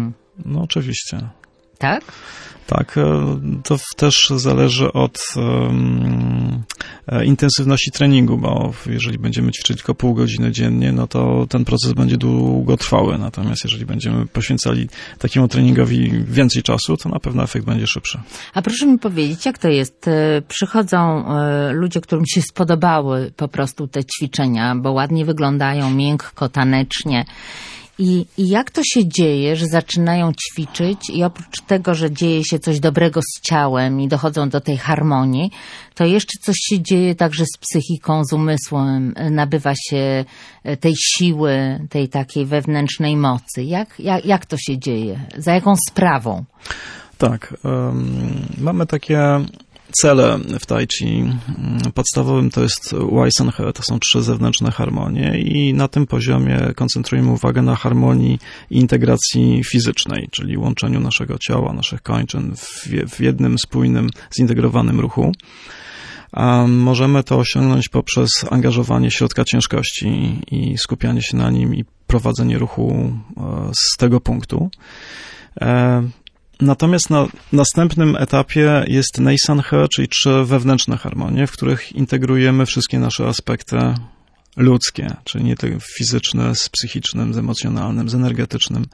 No oczywiście. Tak? Tak, to też zależy od um, intensywności treningu, bo jeżeli będziemy ćwiczyć tylko pół godziny dziennie, no to ten proces będzie długotrwały, natomiast jeżeli będziemy poświęcali takiemu treningowi więcej czasu, to na pewno efekt będzie szybszy. A proszę mi powiedzieć, jak to jest? Przychodzą ludzie, którym się spodobały po prostu te ćwiczenia, bo ładnie wyglądają, miękko, tanecznie. I, I jak to się dzieje, że zaczynają ćwiczyć i oprócz tego, że dzieje się coś dobrego z ciałem i dochodzą do tej harmonii, to jeszcze coś się dzieje także z psychiką, z umysłem, nabywa się tej siły, tej takiej wewnętrznej mocy. Jak, jak, jak to się dzieje? Za jaką sprawą? Tak, um, mamy takie cele w tai chi. Podstawowym to jest Wai San He, to są trzy zewnętrzne harmonie i na tym poziomie koncentrujemy uwagę na harmonii i integracji fizycznej, czyli łączeniu naszego ciała, naszych kończyn w, w jednym spójnym, zintegrowanym ruchu. A możemy to osiągnąć poprzez angażowanie środka ciężkości i skupianie się na nim i prowadzenie ruchu z tego punktu. Natomiast na następnym etapie jest Nei San He, czyli trzy wewnętrzne harmonie, w których integrujemy wszystkie nasze aspekty ludzkie, czyli nie tylko fizyczne z psychicznym, z emocjonalnym, z energetycznym.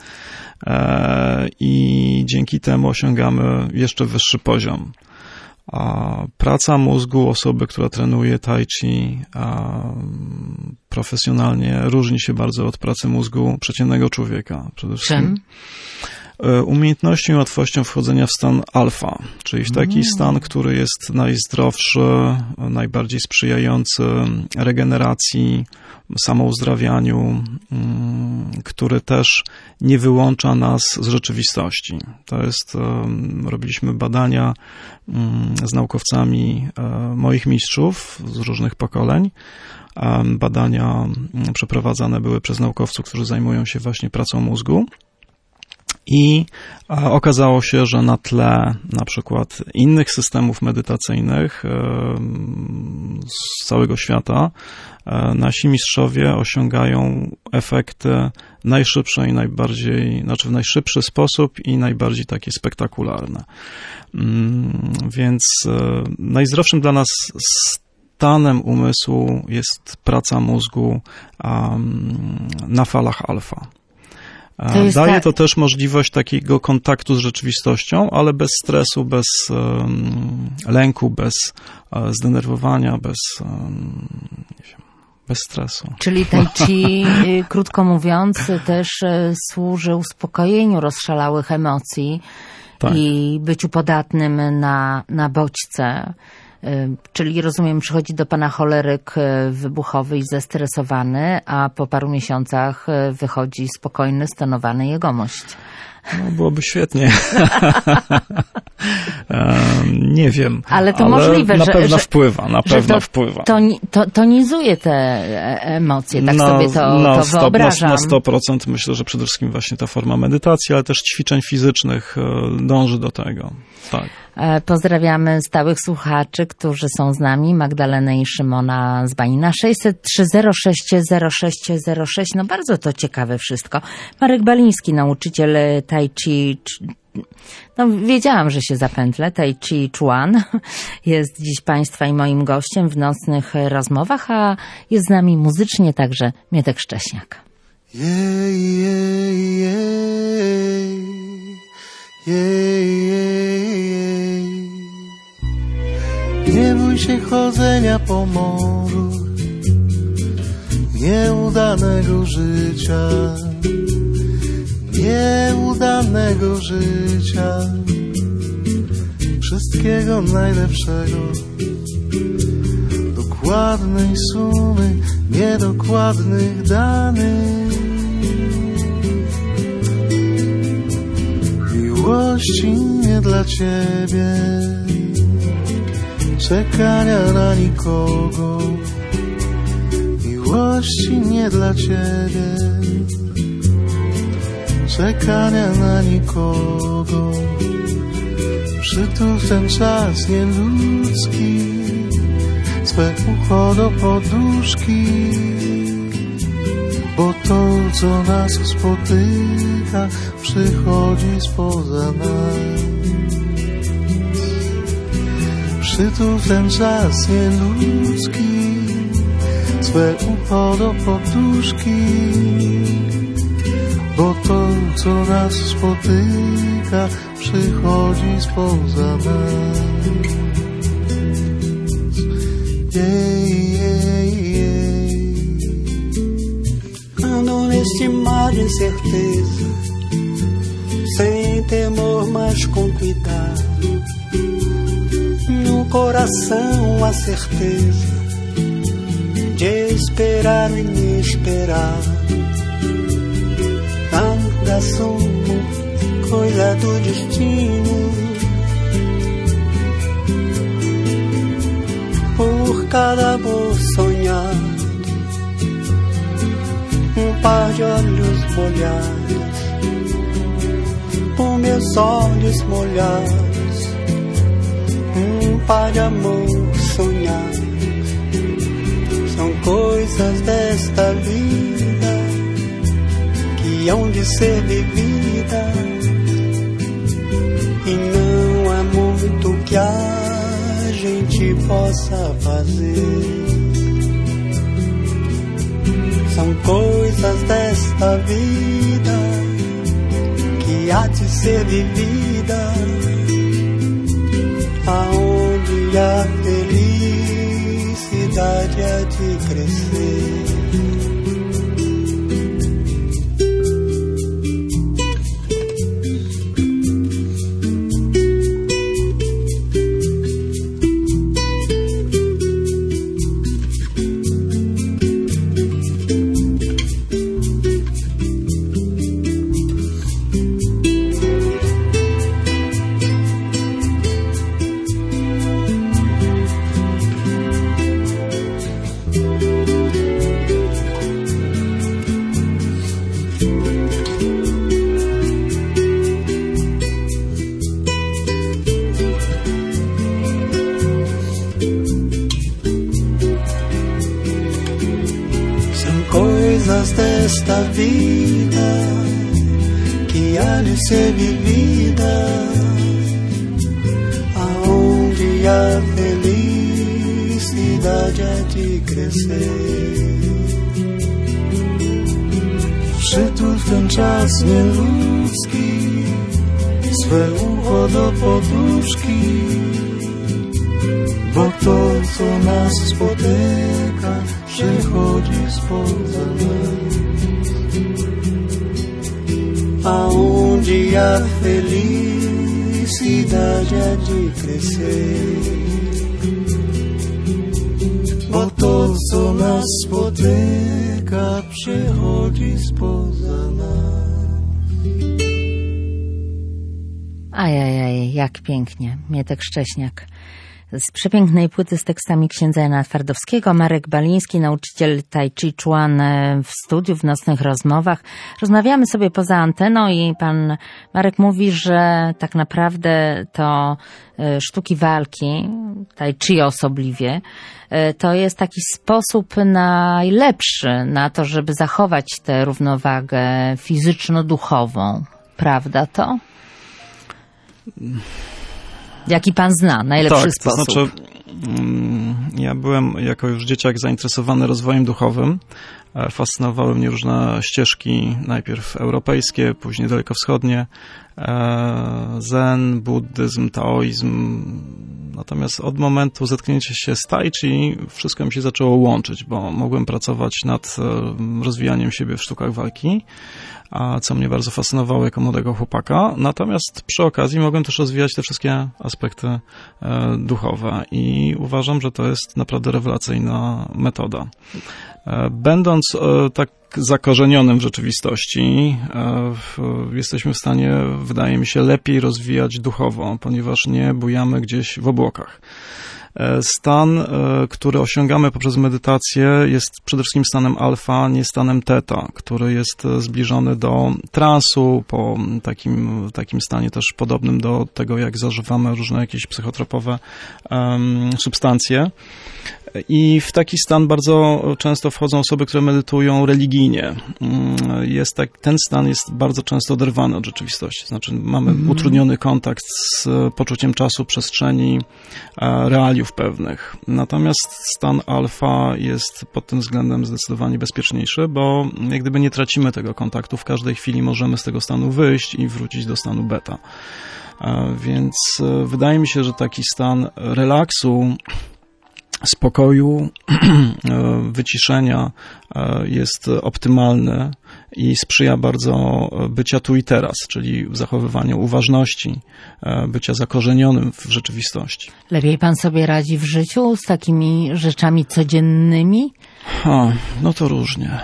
I dzięki temu osiągamy jeszcze wyższy poziom. A praca mózgu osoby, która trenuje tai chi profesjonalnie, różni się bardzo od pracy mózgu przeciętnego człowieka. Przede wszystkim. Czym? Umiejętnością i łatwością wchodzenia w stan alfa, czyli w taki stan, który jest najzdrowszy, najbardziej sprzyjający regeneracji, samouzdrawianiu, który też nie wyłącza nas z rzeczywistości. To jest, robiliśmy badania z naukowcami moich mistrzów z różnych pokoleń. Badania przeprowadzane były przez naukowców, którzy zajmują się właśnie pracą mózgu. I okazało się, że na tle na przykład innych systemów medytacyjnych z całego świata nasi mistrzowie osiągają efekty najszybsze i najbardziej, znaczy w najszybszy sposób i najbardziej takie spektakularne. Więc najzdrowszym dla nas stanem umysłu jest praca mózgu na falach alfa. To Daje ta... to też możliwość takiego kontaktu z rzeczywistością, ale bez stresu, bez um, lęku, bez um, zdenerwowania, bez, um, nie wiem, bez stresu. Czyli tai chi, krótko mówiąc, też służy uspokojeniu rozszalałych emocji tak. i byciu podatnym na, na bodźce. Czyli rozumiem, przychodzi do pana choleryk wybuchowy i zestresowany, a po paru miesiącach wychodzi spokojny, stonowany jegomość. No, byłoby świetnie. Nie wiem. Ale to ale możliwe, na że... pewno że, wpływa, na że pewno to, wpływa. To, to, tonizuje te emocje, tak na, sobie to, na to sto, wyobrażam. Na sto procent myślę, że przede wszystkim właśnie ta forma medytacji, ale też ćwiczeń fizycznych dąży do tego. Tak. Pozdrawiamy stałych słuchaczy, którzy są z nami, Magdalenę i Szymona z Banina. sześćset trzy zero sześć zero sześć zero sześć. No bardzo to ciekawe wszystko. Marek Baliński, nauczyciel tai chi, no wiedziałam, że się zapętlę, tai chi Chuan, jest dziś państwa i moim gościem w nocnych rozmowach, a jest z nami muzycznie także Mietek Szcześniak. Yeah, yeah, yeah. Yeah, yeah, yeah. Nie bój się chodzenia po morzu, nieudanego życia, nieudanego życia, wszystkiego najlepszego, dokładnej sumy, niedokładnych danych. Miłości nie dla ciebie, czekania na nikogo. Miłości nie dla ciebie, czekania na nikogo. Przytul ten czas nieludzki, swe ucho do poduszki. bo to, co nas spotyka, przychodzi spoza nas. Przytul ten czas nieludzki, swe ucho do poduszki, bo to, co nas spotyka, przychodzi spoza nas. Yeah, yeah, yeah. Ando neste mar de incerteza, sem temor, mas com cuidado. No coração a certeza de esperar o inesperado. Nada somos coisa do destino. Por cada amor sonhado, um par de olhos molhados, por meus olhos molhados, um par de amor sonhado. São coisas desta vida que hão de ser vividas, e não há muito que a gente possa fazer. São coisas desta vida que há de ser vivida, aonde a felicidade há de crescer. Desta vida que há de ser vivida, aonde a felicidade há de crescer. Przytul ten czas nieludzki, swe ucho do poduszki, bo to, co nas spotyka, przychodzi spoza nas. Aonde a felicidade há de crescer, bo to, co nas spotyka, przychodzi spoza nas. Ajajaj, jak pięknie. Mietek Szcześniak. Z przepięknej płyty z tekstami księdza Jana Twardowskiego, Marek Baliński, nauczyciel Tai Chi Chuan w studiu, w nocnych rozmowach. Rozmawiamy sobie poza anteną i pan Marek mówi, że tak naprawdę to sztuki walki, Tai Chi osobliwie, to jest taki sposób najlepszy na to, żeby zachować tę równowagę fizyczno-duchową. Prawda to? Jaki pan zna, najlepszy tak, sposób? To znaczy, ja byłem jako już dzieciak zainteresowany rozwojem duchowym. Fascynowały mnie różne ścieżki, najpierw europejskie, później dalekowschodnie, zen, buddyzm, taoizm. Natomiast od momentu zetknięcia się z Tai Chi wszystko mi się zaczęło łączyć, bo mogłem pracować nad rozwijaniem siebie w sztukach walki, a co mnie bardzo fascynowało jako młodego chłopaka. Natomiast przy okazji mogłem też rozwijać te wszystkie aspekty e, duchowe i uważam, że to jest naprawdę rewelacyjna metoda. E, będąc e, tak zakorzenionym w rzeczywistości, e, w, jesteśmy w stanie, wydaje mi się, lepiej rozwijać duchowo, ponieważ nie bujamy gdzieś w obłokach. Stan, który osiągamy poprzez medytację, jest przede wszystkim stanem alfa, nie stanem teta, który jest zbliżony do transu, po takim, takim stanie też podobnym do tego, jak zażywamy różne jakieś psychotropowe um, substancje. I w taki stan bardzo często wchodzą osoby, które medytują religijnie. Jest tak, ten stan jest bardzo często oderwany od rzeczywistości. Znaczy mamy mm. utrudniony kontakt z poczuciem czasu, przestrzeni, realiów pewnych. Natomiast stan alfa jest pod tym względem zdecydowanie bezpieczniejszy, bo jak gdyby nie tracimy tego kontaktu. W każdej chwili możemy z tego stanu wyjść i wrócić do stanu beta. Więc wydaje mi się, że taki stan relaksu, spokoju, wyciszenia jest optymalny i sprzyja bardzo bycia tu i teraz, czyli zachowywaniu uważności, bycia zakorzenionym w rzeczywistości. Lepiej pan sobie radzi w życiu z takimi rzeczami codziennymi? O, no to różnie.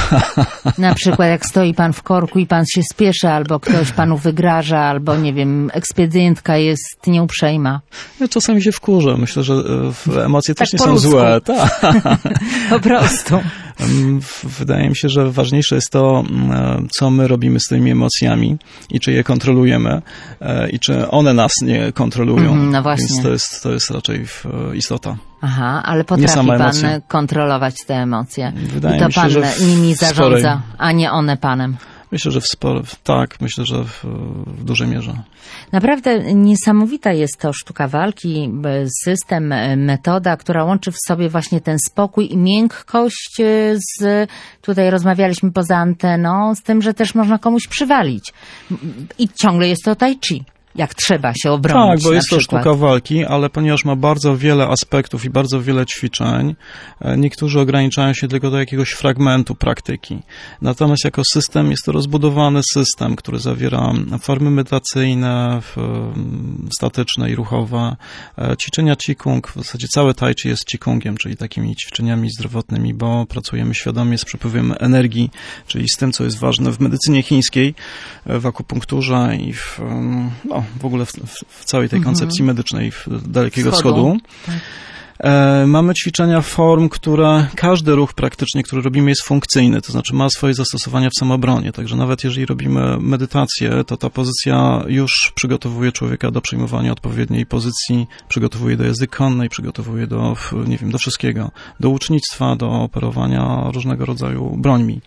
Na przykład jak stoi pan w korku i pan się spieszy, albo ktoś panu wygraża, albo nie wiem, ekspedientka jest nieuprzejma. Ja czasami się wkurzę. Myślę, że emocje tak też nie są ludzku. Złe. Tak. Po prostu. Wydaje mi się, że ważniejsze jest to, co my robimy z tymi emocjami i czy je kontrolujemy i czy one nas nie kontrolują. Mm, no właśnie. Więc to jest, to jest raczej istota. Aha, ale potrafi pan kontrolować te emocje. Wydaje I to mi się, pan że w nimi zarządza, sporej... a nie one panem. Myślę, że w spore... tak, myślę, że w, w dużej mierze. Naprawdę niesamowita jest to sztuka walki, system, metoda, która łączy w sobie właśnie ten spokój i miękkość z, tutaj rozmawialiśmy poza anteną, z tym, że też można komuś przywalić. I ciągle jest to tai chi. Jak trzeba się obronić. Tak, bo jest to przykład. sztuka walki, ale ponieważ ma bardzo wiele aspektów i bardzo wiele ćwiczeń, niektórzy ograniczają się tylko do jakiegoś fragmentu praktyki. Natomiast jako system jest to rozbudowany system, który zawiera formy medytacyjne, statyczne i ruchowe, ćwiczenia qigong. W zasadzie całe tai chi jest qigongiem, czyli takimi ćwiczeniami zdrowotnymi, bo pracujemy świadomie z przepływem energii, czyli z tym, co jest ważne w medycynie chińskiej, w akupunkturze i w, no, w ogóle w, w całej tej koncepcji mm-hmm. medycznej Dalekiego Wschodu. Wschodu. Tak. E, mamy ćwiczenia form, które, każdy ruch praktycznie, który robimy jest funkcyjny, to znaczy ma swoje zastosowania w samobronie, także nawet jeżeli robimy medytację, to ta pozycja już przygotowuje człowieka do przyjmowania odpowiedniej pozycji, przygotowuje do jazdy konnej, przygotowuje do, nie wiem, do wszystkiego, do łucznictwa, do operowania różnego rodzaju brońmi.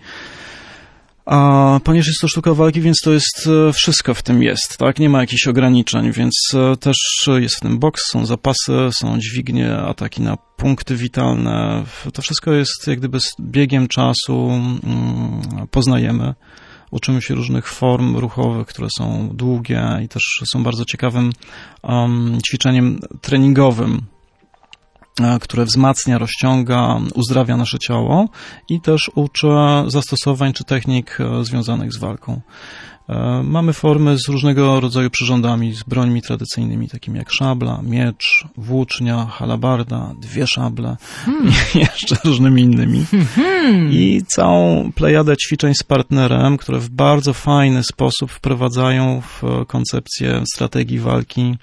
A ponieważ jest to sztuka walki, więc to jest wszystko w tym jest, tak? Nie ma jakichś ograniczeń, więc też jest w tym boks, są zapasy, są dźwignie, ataki na punkty witalne. To wszystko jest jak gdyby z biegiem czasu poznajemy. Uczymy się różnych form ruchowych, które są długie i też są bardzo ciekawym um, ćwiczeniem treningowym, które wzmacnia, rozciąga, uzdrawia nasze ciało i też uczy zastosowań czy technik związanych z walką. Mamy formy z różnego rodzaju przyrządami, z brońmi tradycyjnymi, takimi jak szabla, miecz, włócznia, halabarda, dwie szable hmm. i jeszcze różnymi innymi. Hmm. I całą plejadę ćwiczeń z partnerem, które w bardzo fajny sposób wprowadzają w koncepcję strategii walki,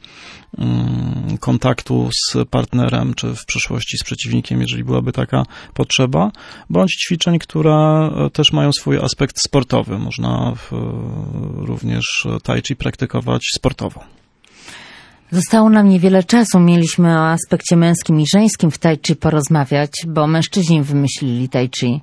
kontaktu z partnerem, czy w przyszłości z przeciwnikiem, jeżeli byłaby taka potrzeba, bądź ćwiczeń, które też mają swój aspekt sportowy. Można również tai chi praktykować sportowo. Zostało nam niewiele czasu. Mieliśmy o aspekcie męskim i żeńskim w tai chi porozmawiać, bo mężczyźni wymyślili tai chi.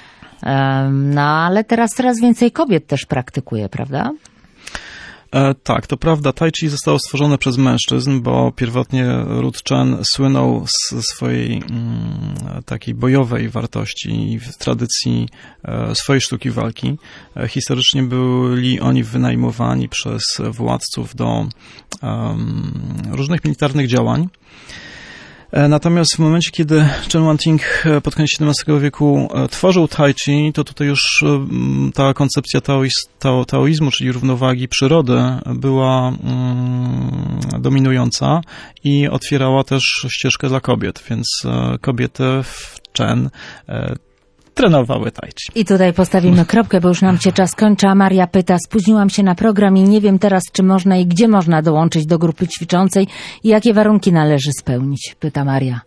No ale teraz coraz więcej kobiet też praktykuje, prawda? E, tak, to prawda. Tai chi zostało stworzone przez mężczyzn, bo pierwotnie Rud Chen słynął z swojej mm, takiej bojowej wartości w tradycji e, swojej sztuki walki. E, historycznie byli oni wynajmowani przez władców do um, różnych militarnych działań. Natomiast w momencie, kiedy Chen Wanting pod koniec siedemnastego wieku tworzył tai chi, to tutaj już ta koncepcja taoizmu, taoizmu, czyli równowagi przyrody, była mm, dominująca i otwierała też ścieżkę dla kobiet, więc kobiety w Chen trenowały tai chi. I tutaj postawimy kropkę, bo już nam się czas kończy, a Maria pyta, spóźniłam się na program i nie wiem teraz, czy można i gdzie można dołączyć do grupy ćwiczącej i jakie warunki należy spełnić, pyta Maria.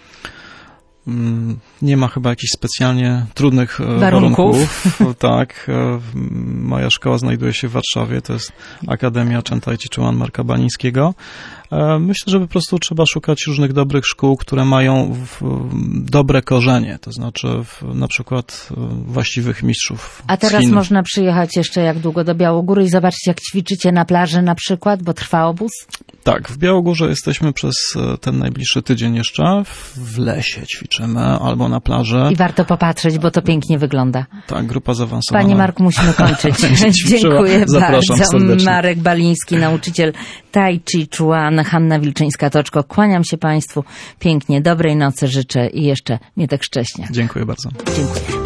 Nie ma chyba jakichś specjalnie trudnych warunków. warunków. Tak, moja szkoła znajduje się w Warszawie, to jest Akademia Chen Tai Chi Chuan Marka Banińskiego. Myślę, że po prostu trzeba szukać różnych dobrych szkół, które mają w, dobre korzenie, to znaczy w, na przykład właściwych mistrzów. A teraz z Chin. można przyjechać jeszcze jak długo do Białogóry i zobaczyć, jak ćwiczycie na plaży na przykład, bo trwa obóz? Tak, w Białogórze jesteśmy przez ten najbliższy tydzień jeszcze. W lesie ćwiczymy albo na plaży. I warto popatrzeć, bo to pięknie wygląda. Tak, grupa zaawansowana. Panie Marku, musimy kończyć. Dziękuję Zapraszam bardzo. serdecznie. Marek Baliński, nauczyciel Tai Chi Chuan, Hanna Wilczyńska-Toczko. Kłaniam się Państwu pięknie. Dobrej nocy życzę i jeszcze Mietek Szcześniak. Dziękuję bardzo. Dziękuję.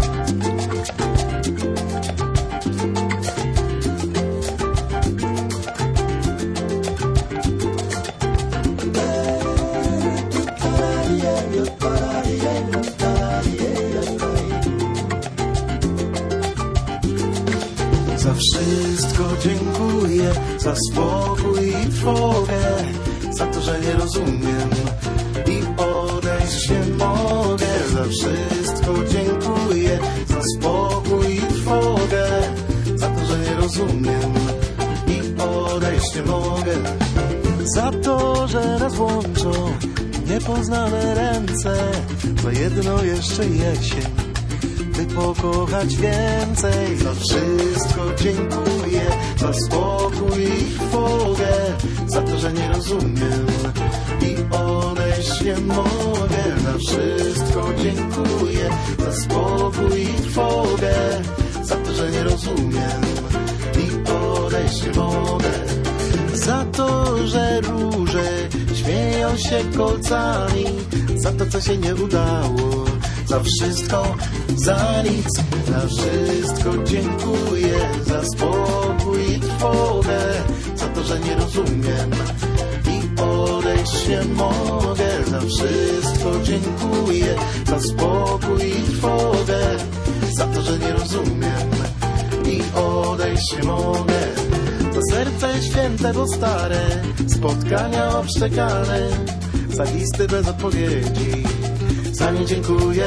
Za wszystko dziękuję, za spokój i trwogę, za to, że nie rozumiem i odejść nie mogę. Za wszystko dziękuję, za spokój i trwogę, za to, że nie rozumiem i odejść nie mogę. Za to, że raz łączą niepoznane ręce, za jedno jeszcze jesień, by pokochać więcej. Za wszystko dziękuję, za spokój i trwogę, za to, że nie rozumiem i odejść nie mogę. Za wszystko dziękuję, za spokój i trwogę, za to, że nie rozumiem i odejść nie mogę. Za to, że róże śmieją się kolcami, za to, co się nie udało, za wszystko, za nic. Za wszystko dziękuję, za spokój i trwogę, za to, że nie rozumiem i odejść nie mogę. Za wszystko dziękuję, za spokój i trwogę, za to, że nie rozumiem i odejść nie mogę. Za serce święte, bo stare, spotkania obszczekane, za listy bez odpowiedzi, za nie dziękuję.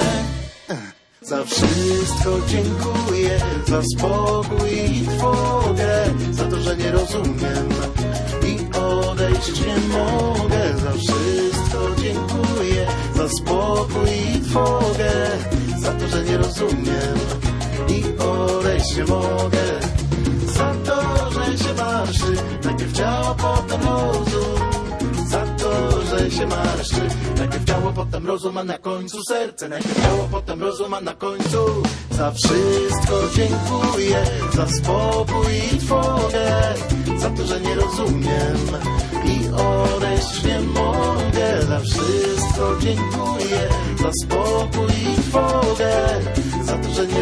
Za wszystko dziękuję, za spokój i trwogę, za to, że nie rozumiem i odejść nie mogę. Za wszystko dziękuję, za spokój i trwogę, za to, że nie rozumiem i odejść nie mogę. Za to, że się marszy, najpierw ciało, potem rozum. Za to, że się marszczy, najpierw ciało, potem rozum, a na końcu serce. Najpierw ciało, potem rozum, a na końcu. Za wszystko dziękuję, za spokój i trwogę, za to, że nie rozumiem i odejść nie mogę. Za wszystko dziękuję, za spokój i trwogę, za to, że nie